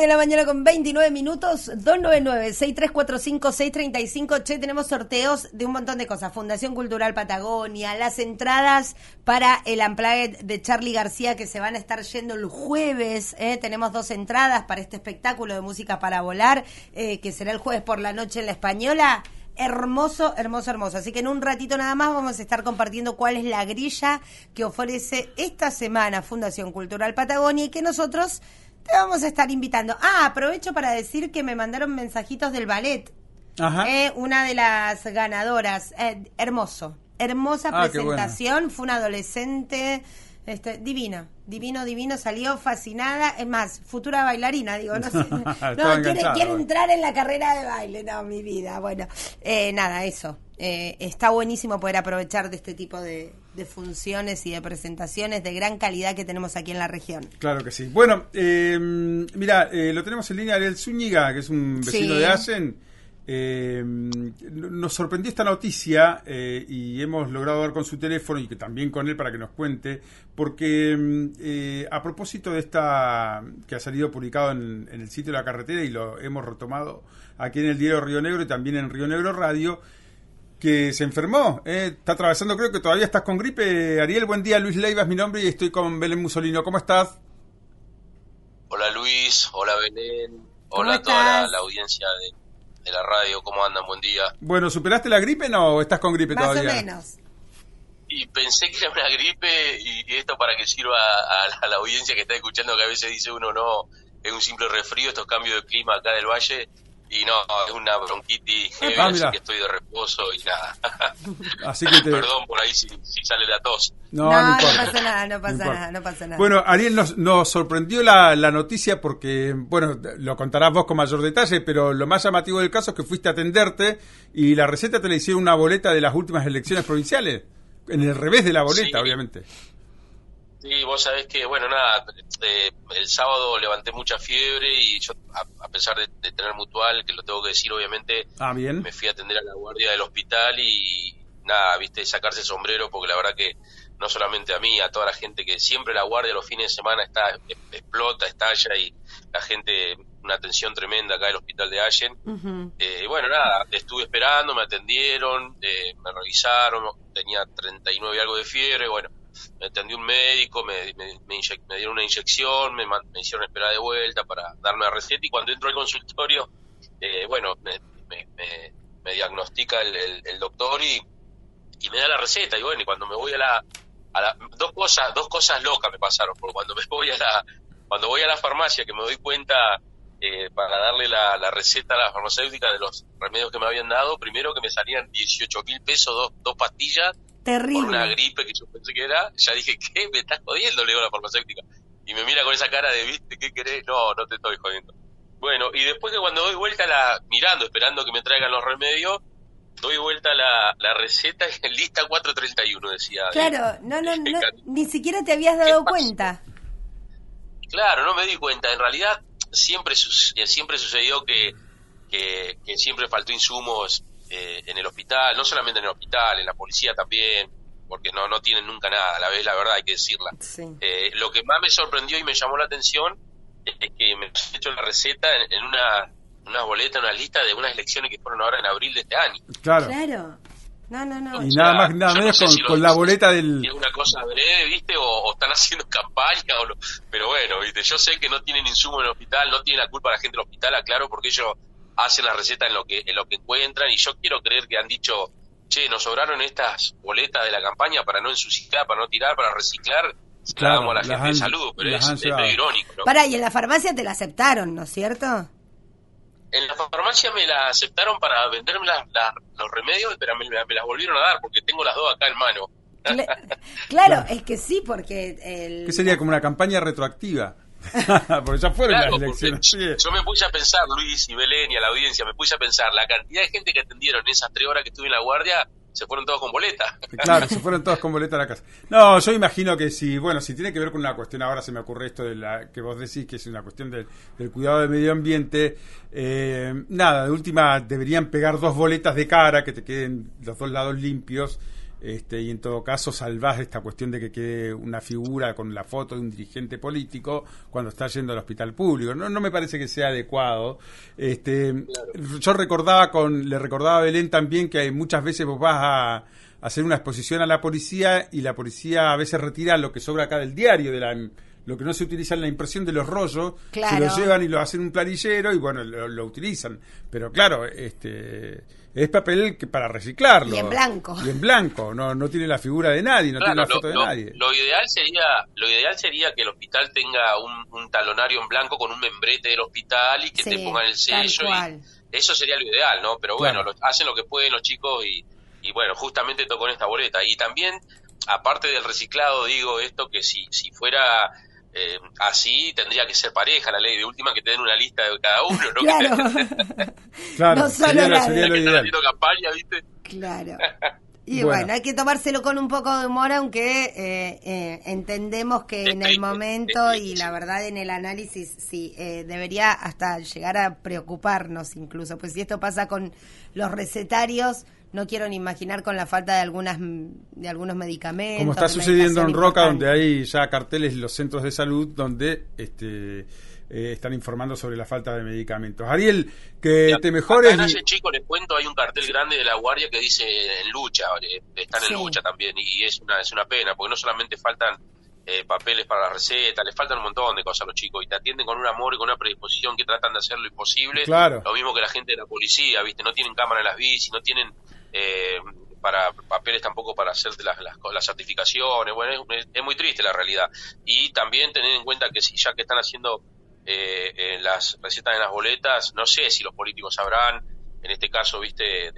de la mañana con 29 minutos, 299-6345-635. Che, tenemos sorteos de un montón de cosas. Fundación Cultural Patagonia, las entradas para el Unplugged de Charly García que se van a estar yendo el jueves. Tenemos 2 entradas para este espectáculo de música para volar, que será el jueves por la noche en La Española. Hermoso, hermoso, hermoso. Así que en un ratito nada más vamos a estar compartiendo cuál es la grilla que ofrece esta semana Fundación Cultural Patagonia y que nosotros te vamos a estar invitando. Aprovecho para decir que me mandaron mensajitos del ballet. Ajá. Una de las ganadoras. Hermosa presentación. Fue una adolescente divino, salió fascinada. Es más, futura bailarina, digo, no sé. No, quiere entrar en la carrera de baile. No, mi vida. Bueno, nada, eso. Está buenísimo poder aprovechar de este tipo de funciones y de presentaciones de gran calidad que tenemos aquí en la región. Claro que sí. Bueno, mira, lo tenemos en línea Ariel Zúñiga, que es un vecino de Allen. Nos sorprendió esta noticia y hemos logrado hablar con su teléfono y que también con él para que nos cuente, porque a propósito de esta que ha salido publicado en el sitio de la carretera y lo hemos retomado aquí en el diario Río Negro y también en Río Negro Radio, que se enfermó, está atravesando, creo que todavía estás con gripe. Ariel, buen día, Luis Leiva es mi nombre y estoy con Belén Musolino. ¿Cómo estás? Hola Luis, hola Belén, hola a toda la audiencia de la radio, ¿cómo andan? Buen día. Bueno, ¿superaste la gripe o estás con gripe todavía? Más o menos. Y pensé que era una gripe y esto para que sirva a la audiencia que está escuchando, que a veces dice uno no, es un simple resfrío, estos cambios de clima acá del valle, y no, es una bronquitis heavy, así que estoy de reposo y nada. Así que Perdón por ahí si sale la tos. No pasa nada. Bueno, Ariel, nos sorprendió la noticia porque, bueno, lo contarás vos con mayor detalle, pero lo más llamativo del caso es que fuiste a atenderte y la receta te la hicieron una boleta de las últimas elecciones provinciales, en el revés de la boleta, sí. Obviamente. Sí, vos sabés que, bueno, nada, el sábado levanté mucha fiebre y yo, a pesar de tener mutual, que lo tengo que decir, obviamente, me fui a atender a la guardia del hospital y nada, viste, sacarse el sombrero, porque la verdad que no solamente a mí, a toda la gente que siempre la guardia los fines de semana explota, estalla y la gente, una atención tremenda acá del hospital de Allen. Uh-huh. Bueno, nada, estuve esperando, me atendieron, me revisaron, tenía 39 y algo de fiebre, bueno. Me atendió un médico, me dieron una inyección, me hicieron esperar de vuelta para darme la receta y cuando entro al consultorio, bueno, me diagnostica el doctor y me da la receta y bueno, y cuando me voy a la dos cosas locas me pasaron, porque cuando voy a la farmacia que me doy cuenta para darle la receta a la farmacéutica de los remedios que me habían dado, primero que me salían 18.000 pesos, dos pastillas. Terrible. Por una gripe que yo pensé que era, ya dije, ¿qué? ¿Me estás jodiendo? Le digo a la farmacéutica. Y me mira con esa cara de, ¿viste? ¿Qué querés? No te estoy jodiendo. Bueno, y después que cuando doy vuelta esperando que me traigan los remedios, doy vuelta la receta y en lista 431 decía. Claro, no, ni siquiera te habías dado cuenta. Claro, no me di cuenta. En realidad, siempre sucedió que siempre faltó insumos en el hospital, no solamente en el hospital, en la policía también, porque no tienen nunca nada, la verdad hay que decirla. Sí. Lo que más me sorprendió y me llamó la atención es que me han hecho la receta en una boleta, una lista de unas elecciones que fueron ahora en abril de este año. Claro. No. Y nada más, nada menos con la boleta del... Es una cosa breve, ¿viste? O están haciendo campaña, pero bueno, ¿viste? Yo sé que no tienen insumo en el hospital, no tiene la culpa la gente del hospital, aclaro, porque ellos hacen la receta en lo que encuentran y yo quiero creer que han dicho, che, nos sobraron estas boletas de la campaña para no ensuciar, para no tirar, para reciclar, se la damos a la gente de salud, pero es irónico, ¿no? Pará, y en la farmacia te la aceptaron, ¿no es cierto? En la farmacia me la aceptaron para venderme los remedios, pero me las volvieron a dar porque tengo las dos acá en mano. Claro, es que sí, porque ¿qué sería? Como una campaña retroactiva. Porque ya fueron las elecciones. Yo me puse a pensar, Luis y Belén y a la audiencia, me puse a pensar, la cantidad de gente que atendieron en esas 3 horas que estuve en la guardia, se fueron todos con boleta. Claro, se fueron todos con boleta a la casa. No, yo imagino que si tiene que ver con una cuestión, ahora se me ocurre esto de la que vos decís, que es una cuestión del cuidado del medio ambiente, nada, de última deberían pegar 2 boletas de cara, que te queden los 2 lados limpios, y en todo caso salvás esta cuestión de que quede una figura con la foto de un dirigente político cuando está yendo al hospital público. No me parece que sea adecuado. Yo le recordaba a Belén también que muchas veces vos vas a hacer una exposición a la policía y la policía a veces retira lo que sobra acá del diario, lo que no se utiliza en la impresión de los rollos, claro. Se lo llevan y lo hacen un planillero y bueno, lo utilizan. Pero claro, es papel para reciclarlo. Y en blanco. Y en blanco, no tiene la figura de nadie, no claro, tiene la foto de nadie. Lo ideal sería que el hospital tenga un talonario en blanco con un membrete del hospital y que te pongan el sello. Eso sería lo ideal, ¿no? Pero bueno, claro. hacen lo que pueden los chicos y bueno, justamente tocó en esta boleta. Y también, aparte del reciclado, digo esto, que si fuera así, tendría que ser pareja la ley. De última, que te den una lista de cada uno, ¿no? Claro. Claro, no solo sería lo ideal. Campaña, ¿viste? Claro. Y bueno, hay que tomárselo con un poco de humor, aunque entendemos que en el momento y la verdad en el análisis sí debería hasta llegar a preocuparnos incluso, pues si esto pasa con los recetarios, no quiero ni imaginar con la falta de algunos medicamentos. Como está sucediendo en Roca, donde hay ya carteles en los centros de salud donde están informando sobre la falta de medicamentos. Ariel, que te mejores. Acá en ese chico, les cuento, hay un cartel grande de la Guardia que dice en lucha, están en lucha también, y es una pena, porque no solamente faltan papeles para la receta, les faltan un montón de cosas a los chicos, y te atienden con un amor y con una predisposición que tratan de hacer lo imposible. Claro. Lo mismo que la gente de la policía, ¿viste? No tienen cámara en las bicis, no tienen para papeles tampoco para hacer las certificaciones. Bueno, es muy triste la realidad. Y también tener en cuenta que ya que están haciendo las recetas en las boletas, no sé si los políticos sabrán, en este caso, ¿viste?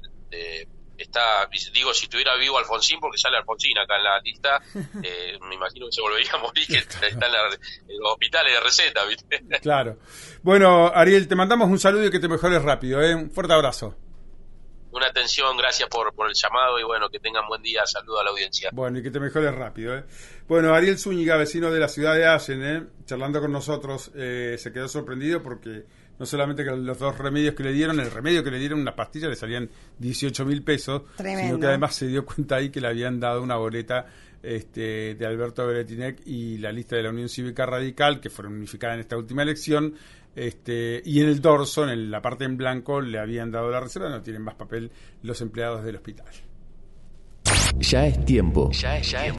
Si estuviera vivo Alfonsín, porque sale Alfonsín acá en la lista, me imagino que se volvería a morir, que está en los hospitales de receta, ¿viste? Claro. Bueno, Ariel, te mandamos un saludo y que te mejores rápido, un fuerte abrazo. Una atención, gracias por el llamado y bueno, que tengan buen día, saludo a la audiencia. Bueno, y que te mejores rápido. Bueno, Ariel Zúñiga, vecino de la ciudad de Allen, charlando con nosotros, se quedó sorprendido porque no solamente que los dos remedios que le dieron, el remedio que le dieron, unas pastillas, le salían 18.000 pesos, tremendo, sino que además se dio cuenta ahí que le habían dado una boleta de Alberto Beretinec y la lista de la Unión Cívica Radical, que fueron unificadas en esta última elección, y en el dorso, en la parte en blanco, le habían dado la reserva, no tienen más papel los empleados del hospital. Ya es tiempo.